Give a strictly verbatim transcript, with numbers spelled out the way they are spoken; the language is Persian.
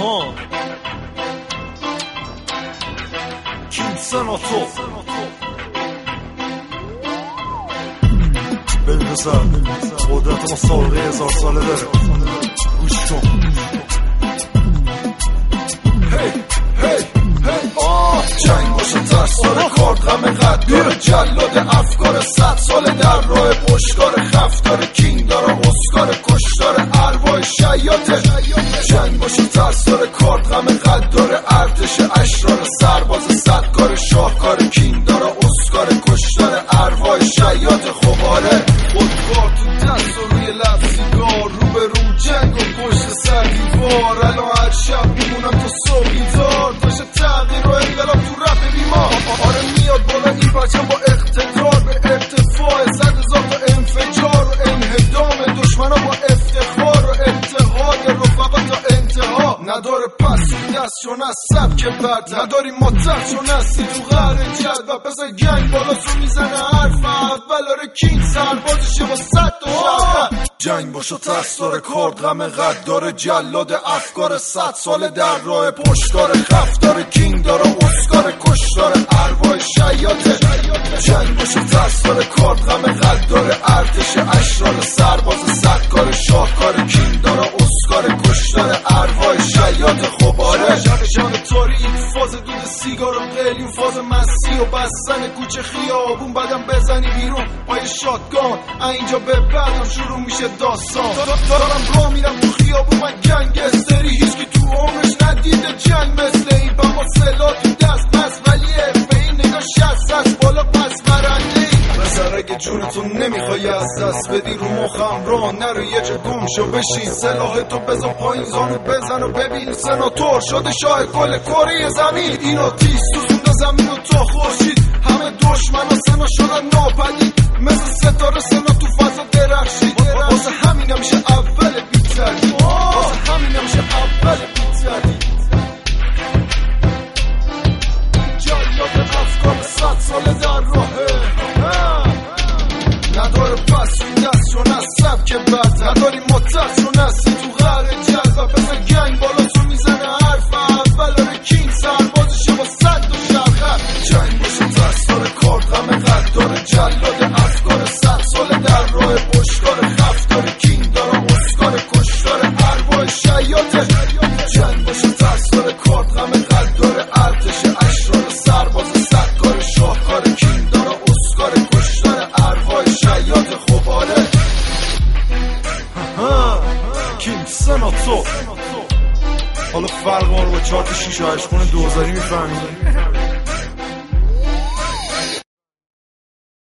آها کیم سناتو ببین پسر قدرت ما سابقه هزار ساله داره گوش کن هی هی هی آه جنگ باشه ترس داره کارد غم قد داره جلاد افکار صد ساله در راه پشتکار خف داره کینگ داره اسکار کش داره ارواح شیاطه جنگ باشه ترس داره کارد غم قد داره ارتش اشرار سرباز صد کار شاهکار کینگ داره اسکار کش داره ارواح شیاطه خباره خودکار تو دست و روی لب سیگار رو به رو جنگ و پشت سر دیوار الان هر شب میمونم تو صبح بیدار باشه تغییر و انقلاب تو رپ بیمار آره میاد بالا این بچم با اقتدار به ارتفاع صد هزار تا انفجار و انهدام دشمنا با افتخار و اتحاد رفقا تا انتها نداره پس دست چون از سبک برد نداریم ما تر چون هستی تو غر جد و پس گنگ بالا سو میزنه حرف اول آره کینگ سربازشه با صد تا شهر جنگ باشو ترس داره کارد غم قد داره جلاد افکار صد ساله در راه پشتکار خف داره کینگ داره اسکار کش داره ارواح شیاطه جنگ باشو ترس داره کارد غم قد داره ارتش اشرار سرباز صد کار شاهکار کینگ داره اسکار کش داره ارواح شیاطه خباره شان تاریک فاز دود سیگار و قلیون فاز مسی و بستن کوچه خیابون بعدم بزنی بیرون پای شاتگان اینجا به بعدم شروع میشه داستان دارم راه میرم تو خیابون من گنگستری هیچکی تو عمرش ندیده جنگ مثل این با ما سلاح تو دست پس ولی به این نگاه شست از بالا پس برنده ای مثل اگه جونتون نمیخوای از دست بدی رو مخم راه نرو یه جا گم شو بشین سلاح تو بزن پایین زانو بزن و ببین سناتور شده شاه کل کره زمین اینو تیز سوزونده زمین و تا خورشید همه دشمن و سنا شدن ناپدید مثل ستاره سنا تو فضا درخشید واسه همین همیشه اول بیتردی واسه همین همیشه اول بیتردی جلیات افکار صد ساله در راهه نداره پس این دست چون از سبک برد نداری متر چون هستی تو غر جد و پس گنگ بالا تو میزنه حرف اول آره کینگ سربازشه با صد تا شرخر جنگ باشه ترس داره کارد غم قد داره جلاد افکار صد ساله در راه پشتکار خف داره کینگ داره اسکار کش داره ارواح شیاطه جنگ باشه ترس داره کارد غم قد داره ارتش اشرار سرباز صد کار شاهکار کینگ داره اسکار کش داره ارواح شیاطه خباره کیم سناتو حالا فرق ما رو با چهار تا شیش و هشت خونه دوزاری میفهمید